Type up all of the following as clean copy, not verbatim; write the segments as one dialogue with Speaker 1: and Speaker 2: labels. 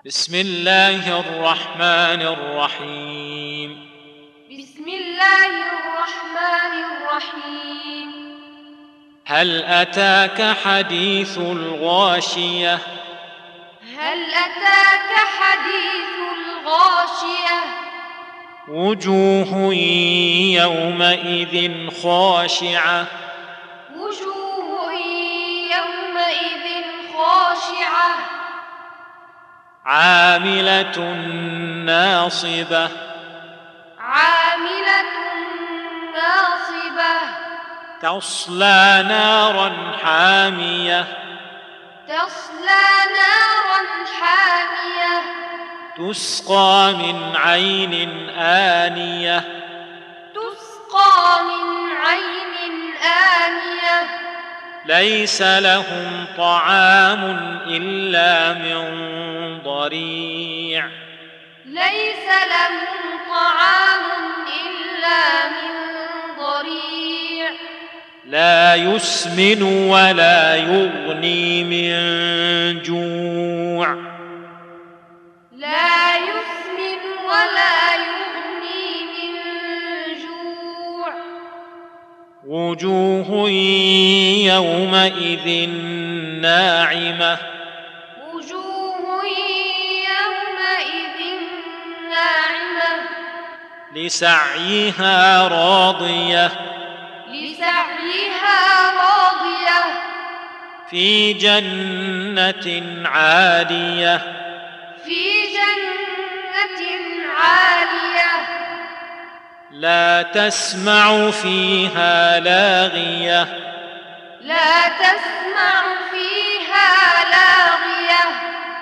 Speaker 1: بسم الله الرحمن الرحيم.
Speaker 2: بسم الله الرحمن الرحيم.
Speaker 1: هل أتاك حديث الغاشية؟
Speaker 2: هل أتاك حديث الغاشية؟
Speaker 1: وجوه يومئذ خاشعة.
Speaker 2: وجوه يومئذ خاشعة.
Speaker 1: عاملة ناصبة.
Speaker 2: عاملة ناصبة.
Speaker 1: تصلى نارا حامية.
Speaker 2: تصلى نارا حامية.
Speaker 1: تسقى من عين آنية.
Speaker 2: تسقى من عين آنية.
Speaker 1: ليس لهم طعام إلا من ضريع.
Speaker 2: ليس لهم طعام إلا من ضريع.
Speaker 1: لا يسمن ولا يغني من جوع.
Speaker 2: لا يسمن ولا يغني من جوع.
Speaker 1: وجوه يومئذ ناعمة.
Speaker 2: وجوه يومئذ ناعمة.
Speaker 1: لسعيها راضية.
Speaker 2: لسعيها راضية.
Speaker 1: في جنة عالية.
Speaker 2: في جنة عالية.
Speaker 1: لا تسمع فيها لاغية.
Speaker 2: لا تسمع فيها لاغية.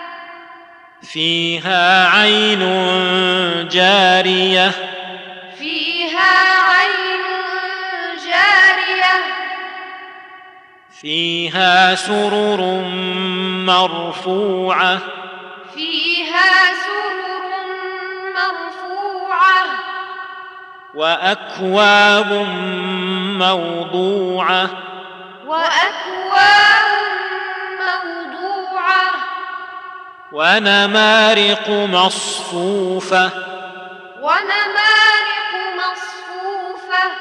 Speaker 1: فيها عين جارية.
Speaker 2: فيها عين جارية.
Speaker 1: فيها سرر مرفوعة.
Speaker 2: فيها سرر مرفوعة.
Speaker 1: وأكواب موضوعة.
Speaker 2: وأكواب موضوعة.
Speaker 1: ونمارق مصفوفة.
Speaker 2: ونمارق مصفوفة.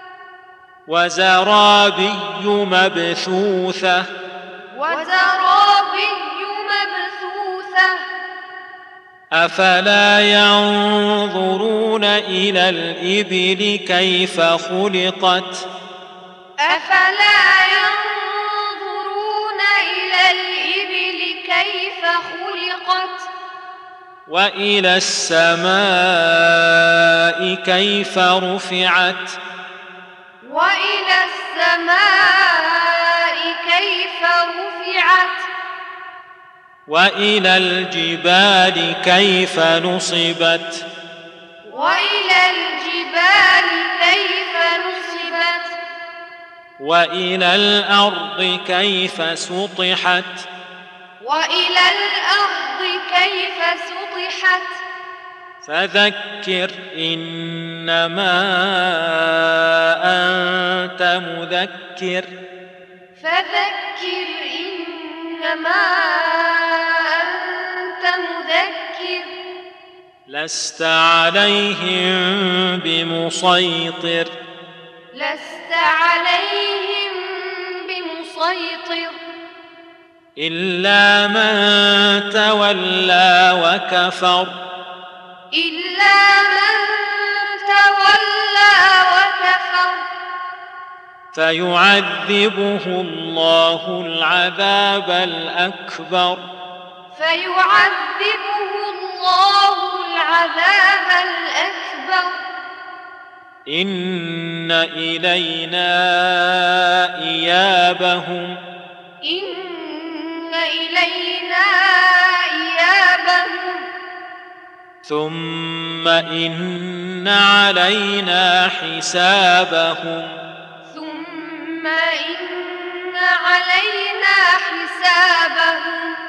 Speaker 1: وزرابي مبثوثة.
Speaker 2: وزرابي مبثوثة.
Speaker 1: أفلا ينظرون إلى الإبل كيف خلقت؟
Speaker 2: أفلا ينظرون إلى الإبل كيف خلقت؟
Speaker 1: وإلى السماء كيف رفعت؟
Speaker 2: وإلى السماء كيف رفعت؟
Speaker 1: وإلى الجبال كيف نصبت؟
Speaker 2: وإلى الجبال كيف نصبت؟
Speaker 1: وإلى الأرض كيف سطحت؟
Speaker 2: وإلى الأرض كيف سطحت؟
Speaker 1: فذكر إنما أنت مذكر.
Speaker 2: فذكر إنما أنت مذكر.
Speaker 1: لست عليهم بمسيطر.
Speaker 2: لست عليهم بمسيطر.
Speaker 1: إلا من تولى وكفر.
Speaker 2: إلا من تولى وكفر.
Speaker 1: فيعذبه الله العذاب الأكبر.
Speaker 2: فيعذبه الله العذاب الأكبر.
Speaker 1: إن إلينا إيابهم.
Speaker 2: إن إلينا إيابهم.
Speaker 1: ثم إن علينا حسابهم.
Speaker 2: ثم إن علينا حسابهم.